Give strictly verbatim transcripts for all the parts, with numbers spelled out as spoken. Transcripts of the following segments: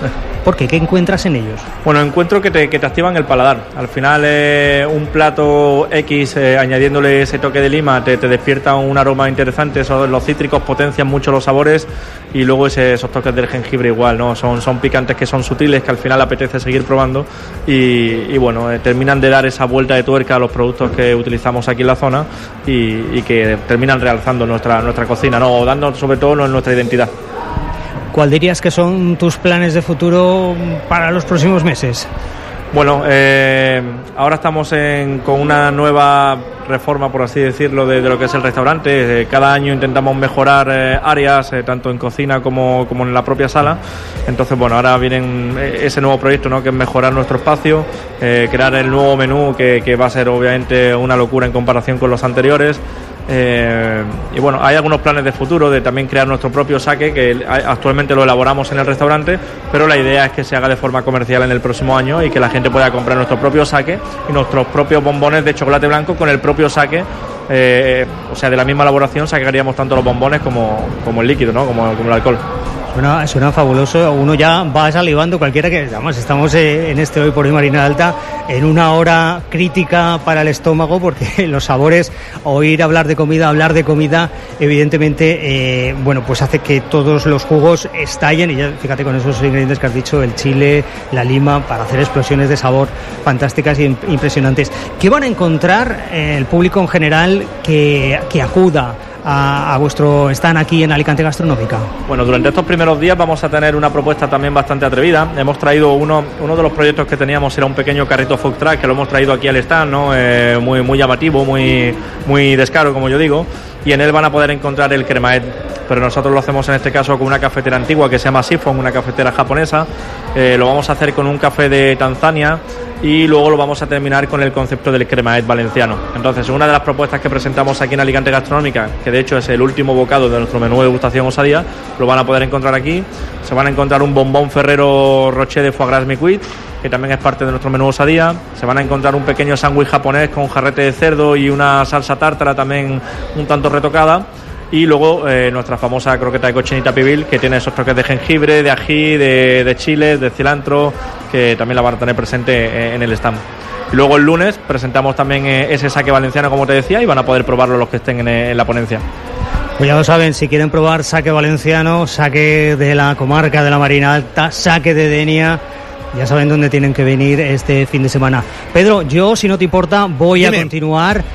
¿Por qué? ¿Qué encuentras en ellos? Bueno, encuentro que te, que te activan el paladar. Al final eh, un plato X, eh, añadiéndole ese toque de lima, te, te despierta un aroma interesante. Esos, los cítricos potencian mucho los sabores, y luego ese, esos toques del jengibre igual, ¿no? Son, son picantes que son sutiles, que al final apetece seguir probando, y, y bueno, eh, terminan de dar esa vuelta de tuerca a los productos que utilizamos aquí en la zona, y, y que terminan realzando nuestra, nuestra cocina, ¿no? O dando sobre todo nuestra identidad. ¿Cuál dirías que son tus planes de futuro para los próximos meses? Bueno, eh, ahora estamos en, con una nueva reforma, por así decirlo, de, de lo que es el restaurante. Eh, cada año intentamos mejorar eh, áreas, eh, tanto en cocina como, como en la propia sala. Entonces, bueno, ahora viene ese nuevo proyecto, ¿no?, que es mejorar nuestro espacio, eh, crear el nuevo menú, que, que va a ser obviamente una locura en comparación con los anteriores. Eh, y bueno, hay algunos planes de futuro de también crear nuestro propio sake, que actualmente lo elaboramos en el restaurante, pero la idea es que se haga de forma comercial en el próximo año y que la gente pueda comprar nuestro propio sake y nuestros propios bombones de chocolate blanco con el propio sake. Eh, o sea, de la misma elaboración sacaríamos tanto los bombones como, como el líquido, ¿no?, como, como el alcohol. Suena, suena fabuloso, uno ya va salivando, cualquiera que, además estamos en este Hoy por Hoy Marina Alta en una hora crítica para el estómago, porque los sabores, oír hablar de comida, hablar de comida, evidentemente, eh, bueno, pues hace que todos los jugos estallen, y ya fíjate con esos ingredientes que has dicho, el chile, la lima, para hacer explosiones de sabor fantásticas e impresionantes. ¿Qué van a encontrar eh, el público en general que, que acuda a, a vuestro stand aquí en Alicante Gastronómica? Bueno, durante estos primeros días vamos a tener una propuesta también bastante atrevida. Hemos traído uno, uno de los proyectos que teníamos, era un pequeño carrito food truck, que lo hemos traído aquí al stand, ¿no? Eh, muy, muy llamativo, muy, muy descaro, como yo digo, y en él van a poder encontrar el cremaet, pero nosotros lo hacemos en este caso con una cafetera antigua que se llama Siphon, una cafetera japonesa. Eh, lo vamos a hacer con un café de Tanzania, y luego lo vamos a terminar con el concepto del cremaet valenciano. Entonces, una de las propuestas que presentamos aquí en Alicante Gastronómica, que de hecho es el último bocado de nuestro menú de degustación osadía, lo van a poder encontrar aquí. Se van a encontrar un bombón Ferrero Rocher de foie gras micuit, que también es parte de nuestro menú osadía. Se van a encontrar un pequeño sándwich japonés con jarrete de cerdo y una salsa tártara también un tanto retocada. Y luego eh, nuestra famosa croqueta de cochinita pibil, que tiene esos toques de jengibre, de ají, de, de chile, de cilantro, que también la van a tener presente en el stand. Y luego el lunes presentamos también eh, ese sake valenciano, como te decía, y van a poder probarlo los que estén en, en la ponencia. Pues ya lo saben, si quieren probar sake valenciano, sake de la comarca de la Marina Alta, sake de Denia, ya saben dónde tienen que venir este fin de semana. Pedro, yo, si no te importa, voy Dime. a continuar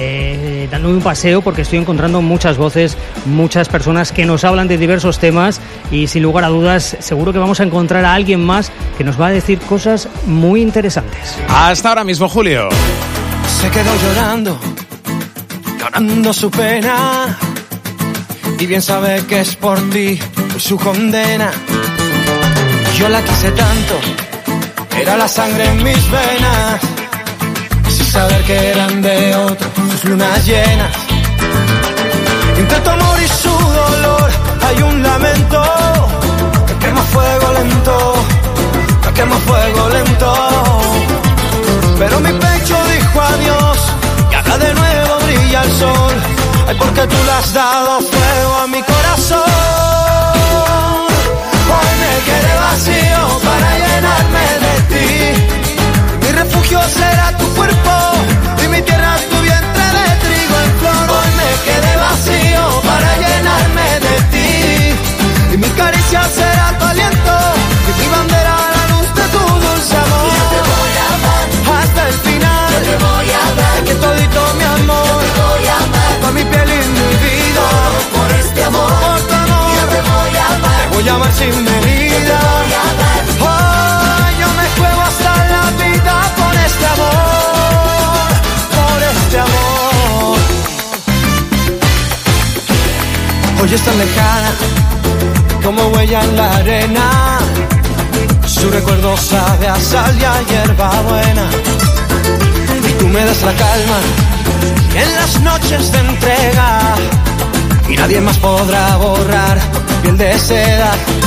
eh, dándome un paseo, porque estoy encontrando muchas voces, muchas personas que nos hablan de diversos temas, y sin lugar a dudas seguro que vamos a encontrar a alguien más que nos va a decir cosas muy interesantes. Hasta ahora mismo, Julio. Se quedó llorando, llorando su pena, y bien sabe que es por ti su condena. Yo la quise tanto, era la sangre en mis venas, sin saber que eran de otro sus lunas llenas. Entre tu amor y su dolor hay un lamento que quema fuego lento, que quema fuego lento. Pero mi pecho dijo adiós y ahora de nuevo brilla el sol. Ay, porque tú le has dado fuego a mi corazón. Hoy me quedé vacío para llenarme de ti. Mi refugio será tu cuerpo y mi tierra tu vientre de trigo en flor. Hoy me quedé vacío para llenarme de ti. Y mi caricia será tu aliento y mi bandera la luz de tu dulce amor. Y yo te voy a amar hasta el final. Yo te voy a dar es que todito mi amor. Yo te voy a amar con mi piel y mi vida. Todo por este amor. Por tu amor. Yo te voy a amar. Te voy a amar sin medida. Oh, yo me juego hasta la vida por este amor, por este amor. Hoy es tan lejana como huella en la arena. Su recuerdo sabe a sal y a hierba buena. Y tú me das la calma en las noches de entrega. Y nadie más podrá borrar piel de seda.